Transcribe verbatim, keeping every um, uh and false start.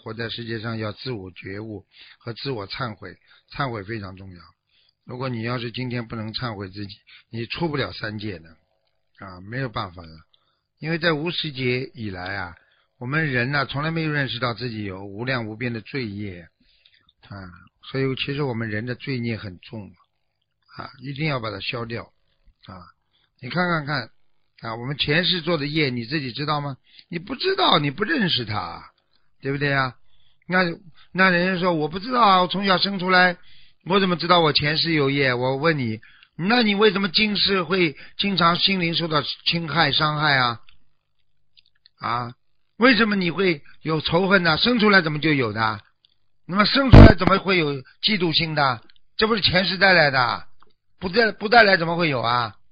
活在世界上要自我觉悟和自我忏悔，忏悔非常重要。如果你要是今天不能忏悔自己，你出不了三界的啊，没有办法了。因为在无始劫以来啊，我们人呢、啊、从来没有认识到自己有无量无边的罪业啊，所以其实我们人的罪孽很重啊，一定要把它消掉啊。你看看看啊，我们前世做的业你自己知道吗？你不知道，你不认识它，对不对啊？那那人家说我不知道啊，我从小生出来，我怎么知道我前世有业？我问你，那你为什么今世会经常心灵受到侵害伤害啊？啊，为什么你会有仇恨呢？生出来怎么就有的？那么生出来怎么会有嫉妒心的？这不是前世带来的，不带不带来怎么会有啊？